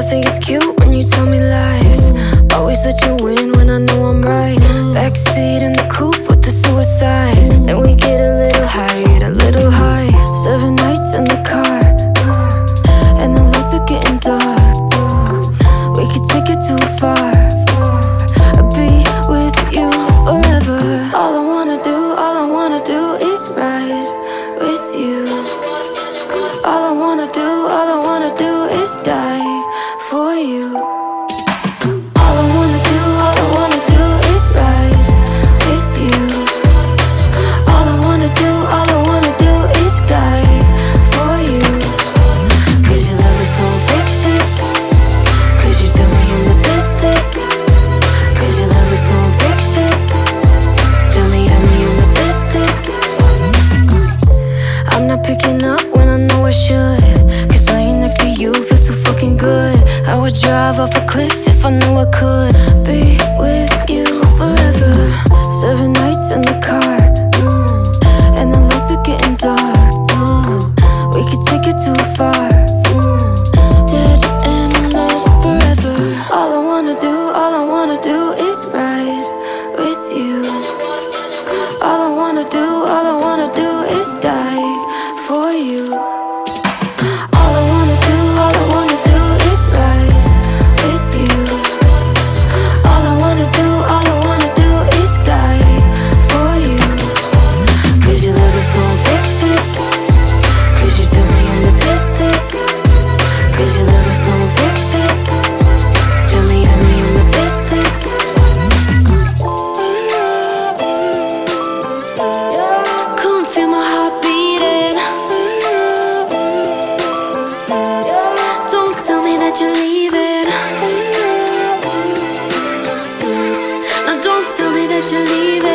think it's cute when you tell me lies. Always let you win when I know I'm right. Backseat in the coupe with the suicide. Then we get a little high, a little high. 7 nights in the car, and the lights are getting dark. We could take it too far. I'll be with you forever. All I wanna do is ride with you. All I wanna do is die for you. All I wanna do is ride with you. All I wanna do is die for you. 'Cause your love is so infectious. 'Cause you tell me I'm the bestest. 'Cause your love is so infectious. Tell me I'm the bestest. I'm not picking up when I know I should. 'Cause laying next to you feels so fucking good. I would drive off a cliff if I knew I could be with you forever. 7 nights in the car, and the lights are getting dark. We could take it too far. Dead in love forever. All I wanna do is ride with you. All I wanna do is die for you. All I wanna do is ride with you. All I wanna do is die for you. 'Cause your love is so infectious. 'Cause you tell me I'm the bestest. 'Cause your love is so infectious. Tell me I'm the bestest. Come feel my heart beating. Don't tell me that you're leaving. No, don't tell me that you're leaving.